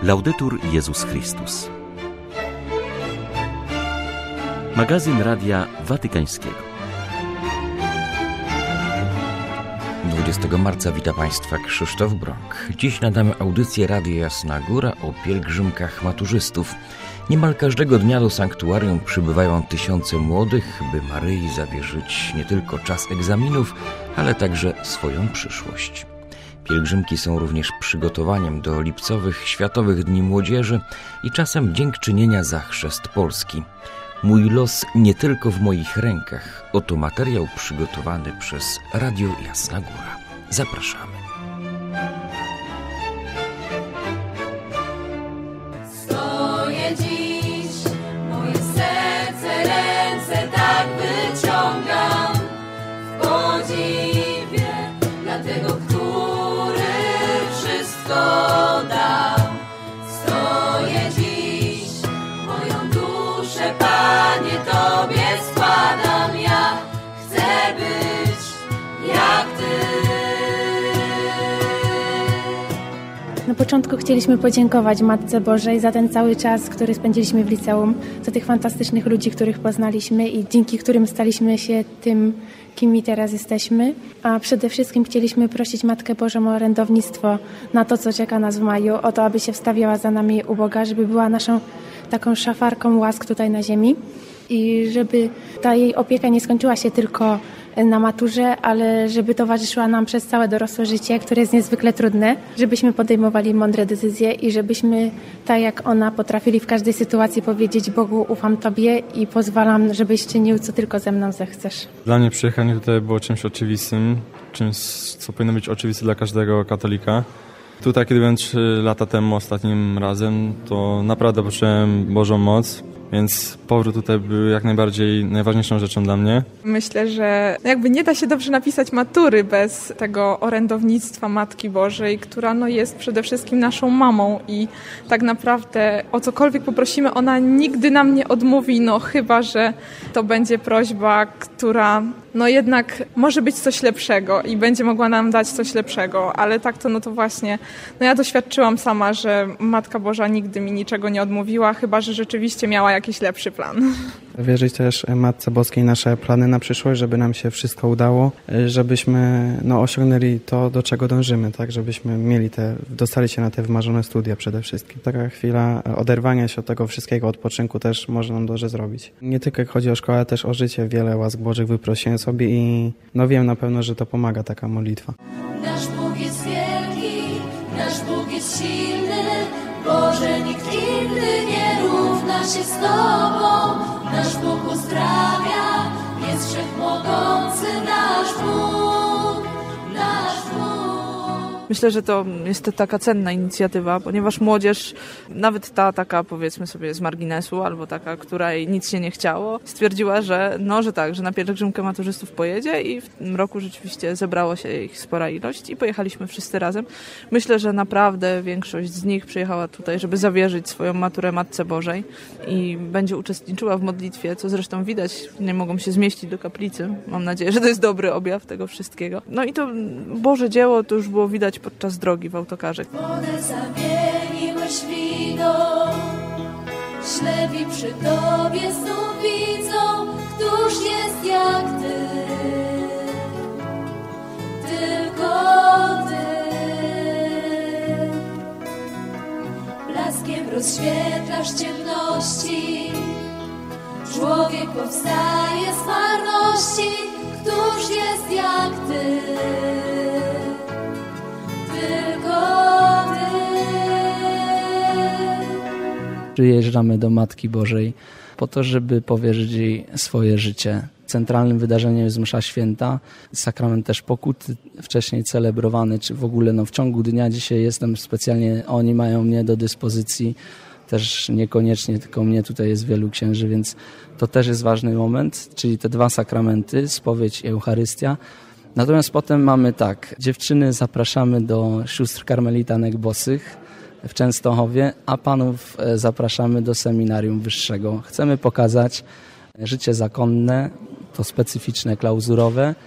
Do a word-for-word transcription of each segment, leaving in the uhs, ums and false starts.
Laudetur Jezus Chrystus. Magazyn Radia Watykańskiego. dwudziestego marca wita Państwa Krzysztof Brąk. Dziś nadamy audycję Radia Jasna Góra o pielgrzymkach maturzystów. Niemal każdego dnia do sanktuarium przybywają tysiące młodych, by Maryi zawierzyć nie tylko czas egzaminów, ale także swoją przyszłość. Pielgrzymki są również przygotowaniem do lipcowych Światowych Dni Młodzieży i czasem dziękczynienia za chrzest Polski. Mój los nie tylko w moich rękach. Oto materiał przygotowany przez Radio Jasna Góra. Zapraszamy. Stoję dziś, moje serce, ręce tak wyciągam w podziwie dla tego, który wszystko dał. Stoję dziś, moją duszę, Panie, Tobie składam. Ja chcę być jak Ty. Na początku chcieliśmy podziękować Matce Bożej za ten cały czas, który spędziliśmy w liceum, za tych fantastycznych ludzi, których poznaliśmy i dzięki którym staliśmy się tym, kim i teraz jesteśmy. A przede wszystkim chcieliśmy prosić Matkę Bożą o orędownictwo na to, co czeka nas w maju, o to, aby się wstawiała za nami u Boga, żeby była naszą taką szafarką łask tutaj na ziemi i żeby ta jej opieka nie skończyła się tylko na maturze, ale żeby towarzyszyła nam przez całe dorosłe życie, które jest niezwykle trudne, żebyśmy podejmowali mądre decyzje i żebyśmy, tak jak ona, potrafili w każdej sytuacji powiedzieć: Bogu, ufam Tobie i pozwalam, żebyś czynił, co tylko ze mną zechcesz. Dla mnie przyjechanie tutaj było czymś oczywistym, czymś, co powinno być oczywiste dla każdego katolika. Tutaj, kiedy byłem trzy lata temu ostatnim razem, to naprawdę poczułem Bożą moc, więc powrót tutaj był jak najbardziej najważniejszą rzeczą dla mnie. Myślę, że jakby nie da się dobrze napisać matury bez tego orędownictwa Matki Bożej, która no jest przede wszystkim naszą mamą i tak naprawdę o cokolwiek poprosimy, ona nigdy nam nie odmówi, no chyba że to będzie prośba, która no jednak może być coś lepszego i będzie mogła nam dać coś lepszego, ale tak to no to właśnie, no ja doświadczyłam sama, że Matka Boża nigdy mi niczego nie odmówiła, chyba że rzeczywiście miała jakiś lepszy plan. Wierzyć też Matce Boskiej nasze plany na przyszłość, żeby nam się wszystko udało, żebyśmy no, osiągnęli to, do czego dążymy, tak, żebyśmy mieli te, dostali się na te wymarzone studia przede wszystkim. Taka chwila oderwania się od tego wszystkiego, odpoczynku też może nam dobrze zrobić. Nie tylko jak chodzi o szkołę, ale też o życie, wiele łask Bożych wyprosiłem sobie i no wiem na pewno, że to pomaga taka modlitwa. Nasz Bóg jest wielki, nasz Bóg jest silny, Boże, nikt inny nie równa się z Tobą. Nasz Bóg uzdrawia, jest wszechmogący nasz Bóg, nasz Bóg. Myślę, że to jest to taka cenna inicjatywa, ponieważ młodzież, nawet ta taka powiedzmy sobie z marginesu, albo taka, której nic się nie chciało, stwierdziła, że no, że tak, że na pielgrzymkę maturzystów pojedzie i w tym roku rzeczywiście zebrało się ich spora ilość i pojechaliśmy wszyscy razem. Myślę, że naprawdę większość z nich przyjechała tutaj, żeby zawierzyć swoją maturę Matce Bożej i będzie uczestniczyła w modlitwie, co zresztą widać, nie mogą się zmieścić do kaplicy. Mam nadzieję, że to jest dobry objaw tego wszystkiego. No i to Boże dzieło to już było widać podczas drogi w autokarze. Wodę zamieniłeś wino, ślepi przy Tobie znów widzą, któż jest jak Ty, tylko Ty. Blaskiem rozświetlasz ciemności, człowiek powstaje z marności, któż jest jak Ty. Przyjeżdżamy do Matki Bożej po to, żeby powierzyć jej swoje życie. Centralnym wydarzeniem jest msza święta, sakrament też pokuty, wcześniej celebrowany, czy w ogóle no, w ciągu dnia dzisiaj jestem specjalnie, oni mają mnie do dyspozycji, też niekoniecznie tylko mnie, tutaj jest wielu księży, więc to też jest ważny moment, czyli te dwa sakramenty, spowiedź i Eucharystia. Natomiast potem mamy tak, dziewczyny zapraszamy do sióstr karmelitanek bosych w Częstochowie, a panów zapraszamy do seminarium wyższego. Chcemy pokazać życie zakonne, to specyficzne, klauzurowe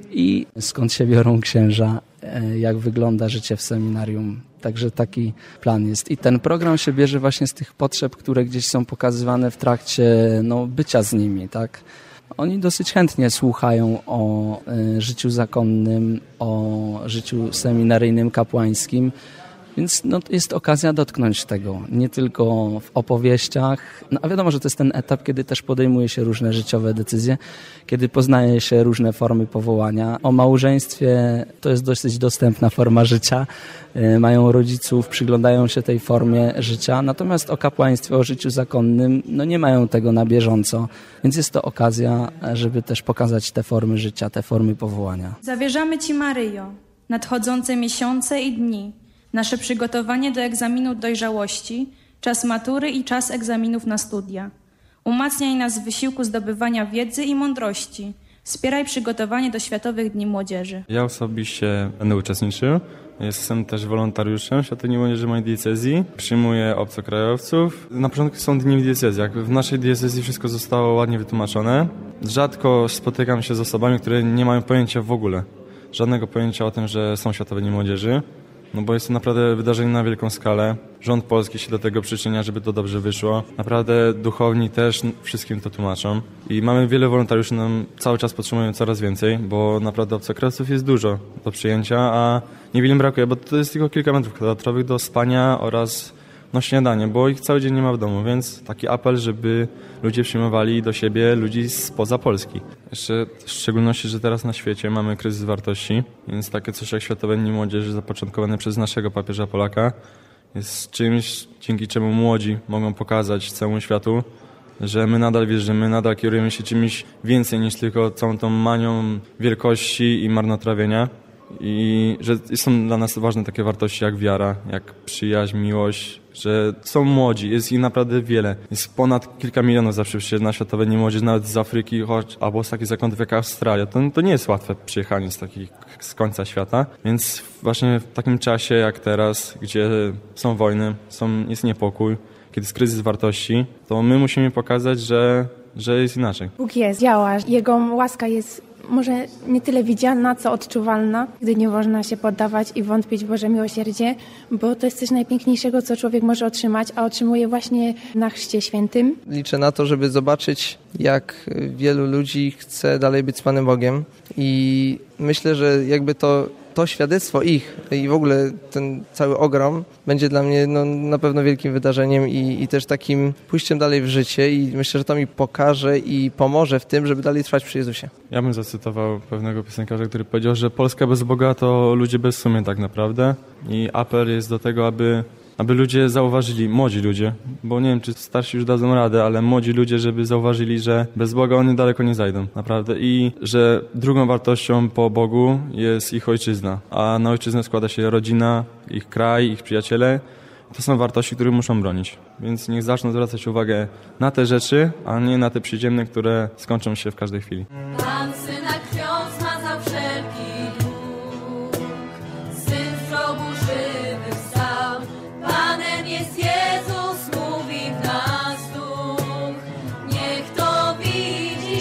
i skąd się biorą księża, jak wygląda życie w seminarium. Także taki plan jest. I ten program się bierze właśnie z tych potrzeb, które gdzieś są pokazywane w trakcie no, bycia z nimi, tak? Oni dosyć chętnie słuchają o y, życiu zakonnym, o życiu seminaryjnym, kapłańskim, więc no, jest okazja dotknąć tego, nie tylko w opowieściach, no, a wiadomo, że to jest ten etap, kiedy też podejmuje się różne życiowe decyzje, kiedy poznaje się różne formy powołania. O małżeństwie to jest dosyć dostępna forma życia, y, mają rodziców, przyglądają się tej formie życia, natomiast o kapłaństwie, o życiu zakonnym, no nie mają tego na bieżąco, więc jest to okazja, żeby też pokazać te formy życia, te formy powołania. Zawierzamy Ci, Maryjo, nadchodzące miesiące i dni, nasze przygotowanie do egzaminu dojrzałości, czas matury i czas egzaminów na studia. Umacniaj nas w wysiłku zdobywania wiedzy i mądrości. Wspieraj przygotowanie do Światowych Dni Młodzieży. Ja osobiście będę uczestniczył. Jestem też wolontariuszem Światowych Dni Młodzieży mojej diecezji. Przyjmuję obcokrajowców. Na początku są dni w diecezji. Jak w naszej diecezji wszystko zostało ładnie wytłumaczone. Rzadko spotykam się z osobami, które nie mają pojęcia w ogóle. Żadnego pojęcia o tym, że są Światowe Dni Młodzieży. No bo jest to naprawdę wydarzenie na wielką skalę. Rząd polski się do tego przyczynia, żeby to dobrze wyszło. Naprawdę duchowni też wszystkim to tłumaczą. I mamy wiele wolontariuszy, nam cały czas potrzebujemy coraz więcej, bo naprawdę obcokrajowców jest dużo do przyjęcia, a niewiele brakuje, bo to jest tylko kilka metrów kwadratowych do spania oraz no śniadanie, bo ich cały dzień nie ma w domu, więc taki apel, żeby ludzie przyjmowali do siebie ludzi spoza Polski. Jeszcze w szczególności, że teraz na świecie mamy kryzys wartości, więc takie coś jak Światowe Dni Młodzieży zapoczątkowane przez naszego papieża Polaka jest czymś, dzięki czemu młodzi mogą pokazać całemu światu, że my nadal wierzymy, nadal kierujemy się czymś więcej niż tylko całą tą manią wielkości i marnotrawienia. I że są dla nas ważne takie wartości jak wiara, jak przyjaźń, miłość, że są młodzi, jest ich naprawdę wiele. Jest ponad kilka milionów zawsze przyjeżdża na Światowe Dni Młodzieży, nawet z Afryki, choć, albo z takich zakątów jak Australia. To, to nie jest łatwe przyjechanie z takich z końca świata, więc właśnie w takim czasie jak teraz, gdzie są wojny, są, jest niepokój, kiedy jest kryzys wartości, to my musimy pokazać, że, że jest inaczej. Bóg jest, działa, Jego łaska jest może nie tyle widziana, co odczuwalna, gdy nie można się poddawać i wątpić w Boże miłosierdzie, bo to jest coś najpiękniejszego, co człowiek może otrzymać, a otrzymuje właśnie na Chrzcie Świętym. Liczę na to, żeby zobaczyć, jak wielu ludzi chce dalej być z Panem Bogiem i myślę, że jakby to to świadectwo ich i w ogóle ten cały ogrom będzie dla mnie no, na pewno wielkim wydarzeniem i, i też takim pójściem dalej w życie i myślę, że to mi pokaże i pomoże w tym, żeby dalej trwać przy Jezusie. Ja bym zacytował pewnego piosenkarza, który powiedział, że Polska bez Boga to ludzie bez sumień tak naprawdę i apel jest do tego, aby aby ludzie zauważyli, młodzi ludzie, bo nie wiem, czy starsi już dadzą radę, ale młodzi ludzie, żeby zauważyli, że bez Boga oni daleko nie zajdą, naprawdę. I że drugą wartością po Bogu jest ich ojczyzna, a na ojczyznę składa się rodzina, ich kraj, ich przyjaciele. To są wartości, które muszą bronić. Więc niech zaczną zwracać uwagę na te rzeczy, a nie na te przyziemne, które skończą się w każdej chwili. Pan syna krwią zmazał wszelki dług, syn w grobu żywy wstał. Panem jest Jezus, mówi w nas duch. Niech to widzi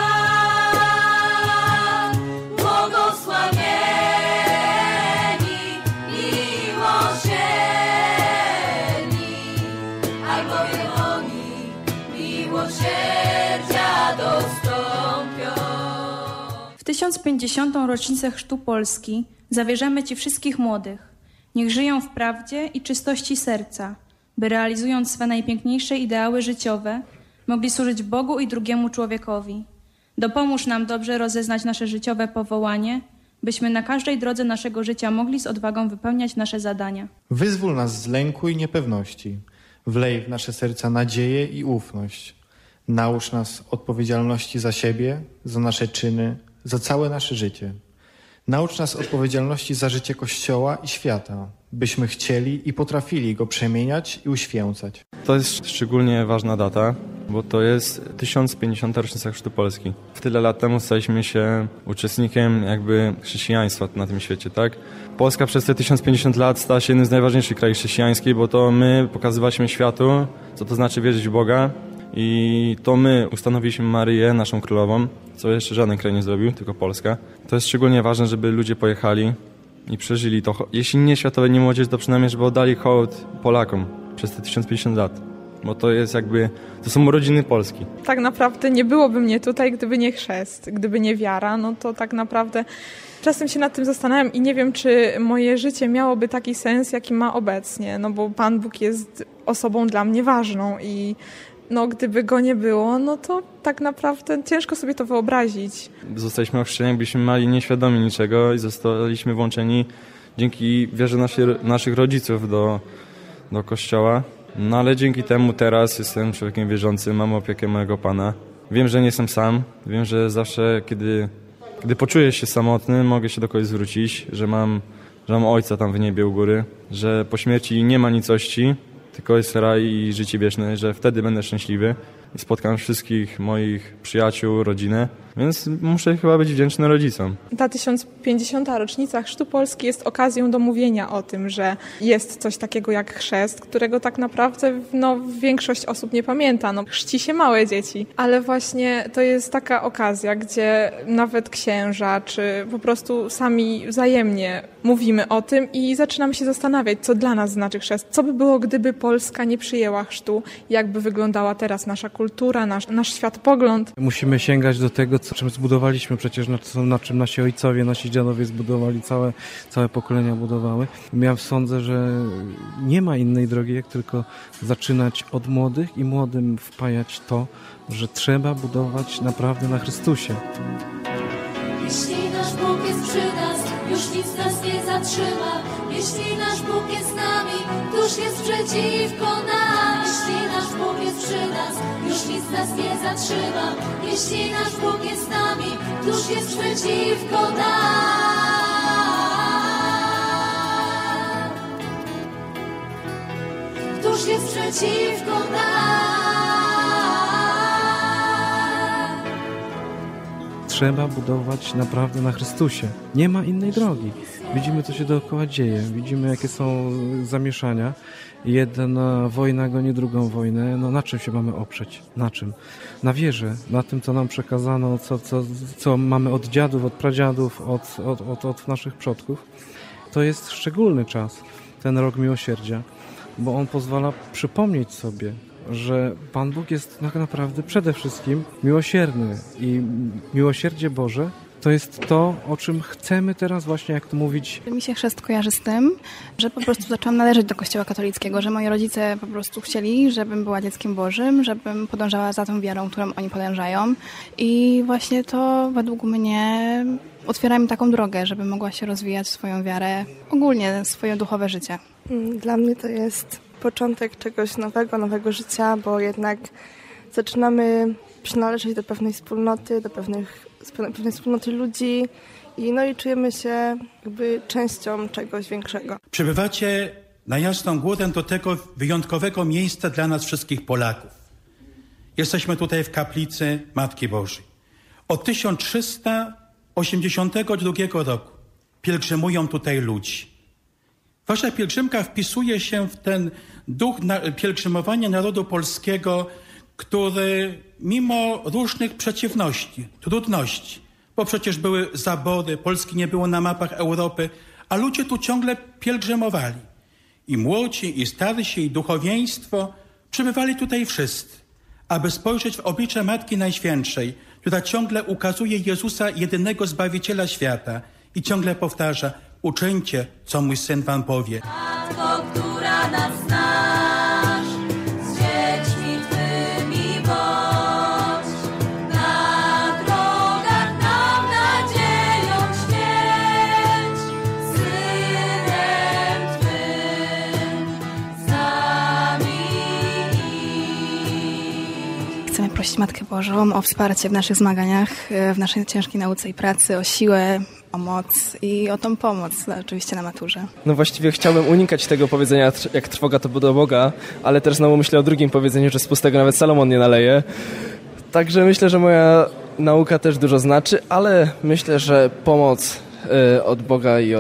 świat, błogosławieni, miłosierni, albowiem oni miłosierdzia dostąpią. W tysiąc pięćdziesiątą rocznicę Chrztu Polski zawierzamy Ci wszystkich młodych. Niech żyją w prawdzie i czystości serca, by realizując swe najpiękniejsze ideały życiowe, mogli służyć Bogu i drugiemu człowiekowi. Dopomóż nam dobrze rozeznać nasze życiowe powołanie, byśmy na każdej drodze naszego życia mogli z odwagą wypełniać nasze zadania. Wyzwól nas z lęku i niepewności. Wlej w nasze serca nadzieję i ufność. Naucz nas odpowiedzialności za siebie, za nasze czyny, za całe nasze życie. Naucz nas odpowiedzialności za życie Kościoła i świata, byśmy chcieli i potrafili go przemieniać i uświęcać. To jest szczególnie ważna data, bo to jest tysiąc pięćdziesiąta rocznica Chrztu Polski. W tyle lat temu staliśmy się uczestnikiem jakby chrześcijaństwa na tym świecie, tak? Polska przez te tysiąc pięćdziesiąt lat stała się jednym z najważniejszych krajów chrześcijańskich, bo to my pokazywaliśmy światu, co to znaczy wierzyć w Boga I to my ustanowiliśmy Maryję, naszą królową, co jeszcze żaden kraj nie zrobił, tylko Polska. To jest szczególnie ważne, żeby ludzie pojechali i przeżyli to. Jeśli nie światowe, nie młodzież, to przynajmniej, żeby oddali hołd Polakom przez te tysiąc pięćdziesiąt lat. Bo to jest jakby, to są urodziny Polski. Tak naprawdę nie byłoby mnie tutaj, gdyby nie chrzest, gdyby nie wiara, no to tak naprawdę czasem się nad tym zastanawiam i nie wiem, czy moje życie miałoby taki sens, jaki ma obecnie, no bo Pan Bóg jest osobą dla mnie ważną i no gdyby Go nie było, no to tak naprawdę ciężko sobie to wyobrazić. Zostaliśmy ochrzczeni, byliśmy mali, nieświadomi niczego i zostaliśmy włączeni dzięki wierze naszych, naszych rodziców do, do Kościoła. No ale dzięki temu teraz jestem człowiekiem wierzącym, mam opiekę mojego Pana. Wiem, że nie jestem sam, wiem, że zawsze, kiedy, kiedy poczuję się samotny, mogę się do kogoś zwrócić, że mam, że mam Ojca tam w niebie u góry, że po śmierci nie ma nicości, tylko jest raj i życie wieczne, że wtedy będę szczęśliwy i spotkam wszystkich moich przyjaciół, rodzinę, więc muszę chyba być wdzięczny rodzicom. Ta tysiąc pięćdziesiąta rocznica Chrztu Polski jest okazją do mówienia o tym, że jest coś takiego jak chrzest, którego tak naprawdę no, większość osób nie pamięta. No, chrzci się małe dzieci, ale właśnie to jest taka okazja, gdzie nawet księża, czy po prostu sami wzajemnie mówimy o tym i zaczynamy się zastanawiać, co dla nas znaczy chrzest. Co by było, gdyby Polska nie przyjęła chrztu? Jak by wyglądała teraz nasza kultura, nasz, nasz światopogląd? Musimy sięgać do tego, co czym zbudowaliśmy przecież, na, na czym nasi ojcowie, nasi dziadowie zbudowali, całe, całe pokolenia budowały. Ja sądzę, że nie ma innej drogi, jak tylko zaczynać od młodych i młodym wpajać to, że trzeba budować naprawdę na Chrystusie. Jeśli nasz Bóg jest przy nas, już nic nas nie zatrzyma. Jeśli nasz Bóg jest z nami, któż jest przeciwko nam? Jeśli nasz Bóg jest przy nas, już nic nas nie zatrzyma. Jeśli nasz Bóg jest z nami, któż jest przeciwko nam? Któż jest przeciwko nam? Trzeba budować naprawdę na Chrystusie. Nie ma innej drogi. Widzimy, co się dookoła dzieje. Widzimy, jakie są zamieszania. Jedna wojna goni drugą wojnę. No na czym się mamy oprzeć? Na czym? Na wierze. Na tym, co nam przekazano, co, co, co mamy od dziadów, od pradziadów, od, od, od, od naszych przodków. To jest szczególny czas, ten rok miłosierdzia, bo on pozwala przypomnieć sobie, że Pan Bóg jest tak naprawdę przede wszystkim miłosierny i miłosierdzie Boże to jest to, o czym chcemy teraz właśnie, jak to mówić. Mi się chrzest kojarzy z tym, że po prostu zaczęłam należeć do Kościoła katolickiego, że moi rodzice po prostu chcieli, żebym była dzieckiem Bożym, żebym podążała za tą wiarą, którą oni podążają i właśnie to według mnie otwiera mi taką drogę, żebym mogła się rozwijać swoją wiarę, ogólnie swoje duchowe życie. Dla mnie to jest początek czegoś nowego, nowego życia, bo jednak zaczynamy przynależeć do pewnej wspólnoty, do pewnych, pewnej wspólnoty ludzi i, no i czujemy się jakby częścią czegoś większego. Przybywacie na Jasną Górę do tego wyjątkowego miejsca dla nas wszystkich Polaków. Jesteśmy tutaj w kaplicy Matki Bożej. Od tysiąc trzysta osiemdziesiątego drugiego roku pielgrzymują tutaj ludzi. Wasza pielgrzymka wpisuje się w ten duch na, pielgrzymowania narodu polskiego, który mimo różnych przeciwności, trudności, bo przecież były zabory, Polski nie było na mapach Europy, a ludzie tu ciągle pielgrzymowali. I młodzi, i starsi, i duchowieństwo przybywali tutaj wszyscy, aby spojrzeć w oblicze Matki Najświętszej, która ciągle ukazuje Jezusa, jedynego Zbawiciela świata i ciągle powtarza: uczyńcie, co mój Syn wam powie. Matko, która nas znasz, z dziećmi Twymi bądź. Na drogach nam nadzieją świeć, Synem Twym z nami. Chcemy prosić Matkę Bożą o wsparcie w naszych zmaganiach, w naszej ciężkiej nauce i pracy, o siłę, o moc i o tą pomoc oczywiście na maturze. No właściwie chciałbym unikać tego powiedzenia, jak trwoga to do Boga, ale też znowu myślę o drugim powiedzeniu, że z pustego nawet Salomon nie naleje. Także myślę, że moja nauka też dużo znaczy, ale myślę, że pomoc y, od Boga i od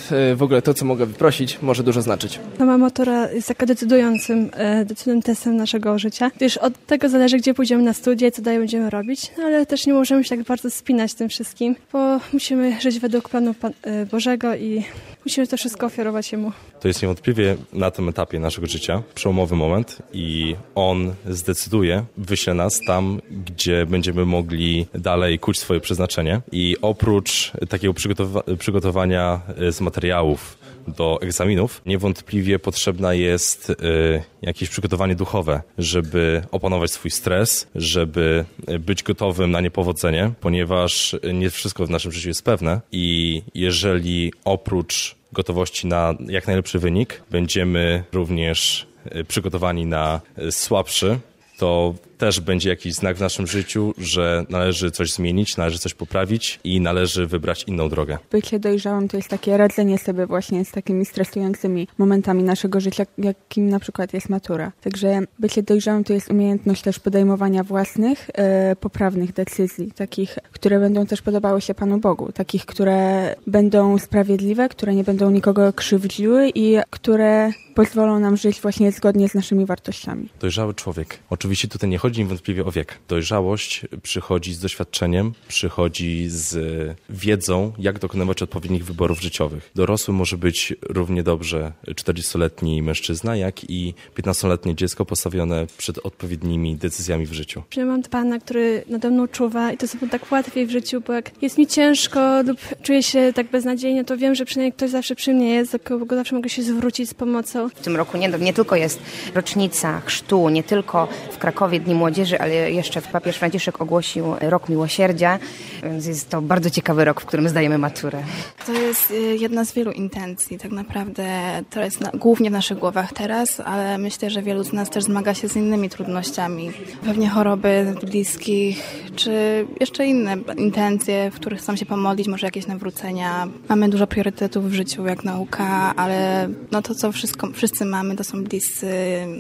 w ogóle to, co mogę wyprosić, może dużo znaczyć. Sama matura jest taka decydującym, decydującym testem naszego życia, gdyż od tego zależy, gdzie pójdziemy na studia, co dalej będziemy robić, no ale też nie możemy się tak bardzo spinać tym wszystkim, bo musimy żyć według planu Bożego i musimy to wszystko ofiarować Jemu. To jest niewątpliwie na tym etapie naszego życia przełomowy moment i On zdecyduje, wyśle nas tam, gdzie będziemy mogli dalej kuć swoje przeznaczenie. I oprócz takiego przygotowa- przygotowania z materiałów do egzaminów, niewątpliwie potrzebna jest y, jakieś przygotowanie duchowe, żeby opanować swój stres, żeby być gotowym na niepowodzenie, ponieważ nie wszystko w naszym życiu jest pewne i jeżeli oprócz gotowości na jak najlepszy wynik będziemy również przygotowani na słabszy, to też będzie jakiś znak w naszym życiu, że należy coś zmienić, należy coś poprawić i należy wybrać inną drogę. Bycie dojrzałym to jest takie radzenie sobie właśnie z takimi stresującymi momentami naszego życia, jakim na przykład jest matura. Także bycie dojrzałym to jest umiejętność też podejmowania własnych, e, poprawnych decyzji, takich, które będą też podobały się Panu Bogu, takich, które będą sprawiedliwe, które nie będą nikogo krzywdziły i które pozwolą nam żyć właśnie zgodnie z naszymi wartościami. Dojrzały człowiek. Oczywiście tutaj nie chodzi niewątpliwie o wiek. Dojrzałość przychodzi z doświadczeniem, przychodzi z wiedzą, jak dokonywać odpowiednich wyborów życiowych. Dorosły może być równie dobrze czterdziestoletni mężczyzna, jak i piętnastoletnie dziecko postawione przed odpowiednimi decyzjami w życiu. Ja mam Pana, który nade mną czuwa i to sobie tak łatwiej w życiu, bo jak jest mi ciężko lub czuję się tak beznadziejnie, to wiem, że przynajmniej ktoś zawsze przy mnie jest, do kogo zawsze mogę się zwrócić z pomocą. W tym roku nie, nie tylko jest rocznica chrztu, nie tylko w Krakowie Dni Młodzieży, ale jeszcze papież Franciszek ogłosił Rok Miłosierdzia, więc jest to bardzo ciekawy rok, w którym zdajemy maturę. To jest jedna z wielu intencji, tak naprawdę to jest na, głównie w naszych głowach teraz, ale myślę, że wielu z nas też zmaga się z innymi trudnościami. Pewnie choroby bliskich, czy jeszcze inne intencje, w których chcą się pomodlić, może jakieś nawrócenia. Mamy dużo priorytetów w życiu, jak nauka, ale no to, co wszystko, wszyscy mamy, to są bliscy.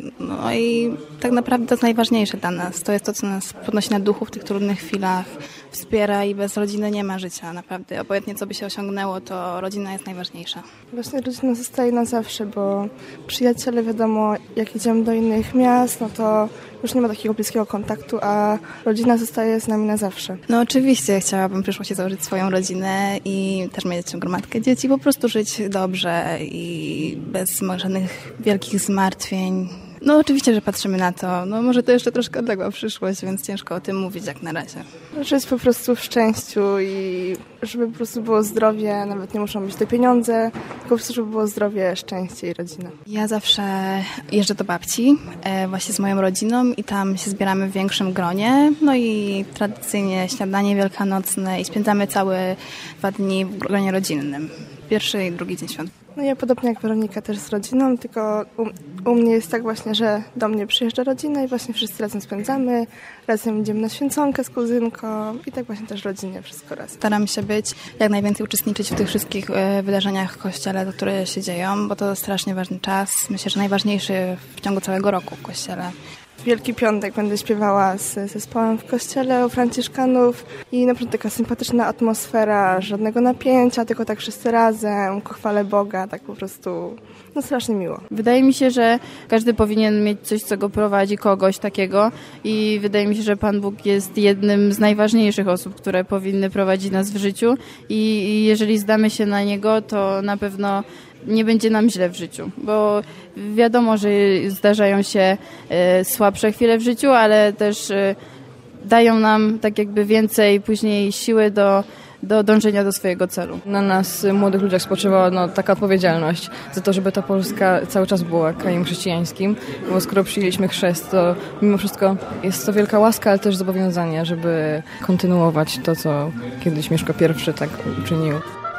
No i tak naprawdę to jest najważniejsze dla nas. To jest to, co nas podnosi na duchu w tych trudnych chwilach, wspiera i bez rodziny nie ma życia, naprawdę. Obojętnie co by się osiągnęło, to rodzina jest najważniejsza. Właśnie rodzina zostaje na zawsze, bo przyjaciele, wiadomo, jak idziemy do innych miast, no to już nie ma takiego bliskiego kontaktu, a rodzina zostaje z nami na zawsze. No oczywiście chciałabym w przyszłości założyć swoją rodzinę i też mieć gromadkę dzieci, po prostu żyć dobrze i bez żadnych wielkich zmartwień. No oczywiście, że patrzymy na to. No może to jeszcze troszkę odległa przyszłość, więc ciężko o tym mówić jak na razie. Żyć po prostu w szczęściu i żeby po prostu było zdrowie, nawet nie muszą być te pieniądze, tylko po prostu żeby było zdrowie, szczęście i rodzina. Ja zawsze jeżdżę do babci e, właśnie z moją rodziną i tam się zbieramy w większym gronie. No i tradycyjnie śniadanie wielkanocne i spędzamy całe dwa dni w gronie rodzinnym. Pierwszy i drugi dzień świąt. No ja podobnie jak Weronika też z rodziną, tylko u, u mnie jest tak właśnie, że do mnie przyjeżdża rodzina i właśnie wszyscy razem spędzamy, razem idziemy na święconkę z kuzynką i tak właśnie też rodzinnie wszystko razem. Staram się być, jak najwięcej uczestniczyć w tych wszystkich e, wydarzeniach w kościele, które się dzieją, bo to strasznie ważny czas. Myślę, że najważniejszy w ciągu całego roku w kościele. W Wielki Piątek będę śpiewała z zespołem w kościele u Franciszkanów i naprawdę taka sympatyczna atmosfera, żadnego napięcia, tylko tak wszyscy razem, ku chwale Boga, tak po prostu no strasznie miło. Wydaje mi się, że każdy powinien mieć coś, co go prowadzi, kogoś takiego i wydaje mi się, że Pan Bóg jest jednym z najważniejszych osób, które powinny prowadzić nas w życiu i jeżeli zdamy się na Niego, to na pewno nie będzie nam źle w życiu, bo wiadomo, że zdarzają się e, słabsze chwile w życiu, ale też e, dają nam tak jakby więcej później siły do, do dążenia do swojego celu. Na nas, młodych ludziach, spoczywała no, taka odpowiedzialność za to, żeby ta Polska cały czas była krajem chrześcijańskim, bo skoro przyjęliśmy chrzest, to mimo wszystko jest to wielka łaska, ale też zobowiązanie, żeby kontynuować to, co kiedyś Mieszko I tak uczynił.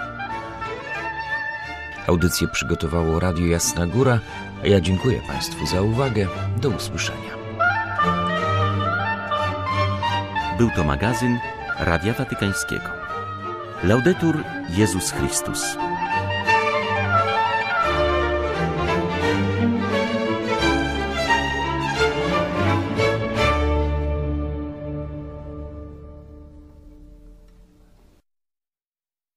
Audycję przygotowało Radio Jasna Góra, a ja dziękuję Państwu za uwagę. Do usłyszenia. Był to magazyn Radia Watykańskiego. Laudetur Jezus Chrystus.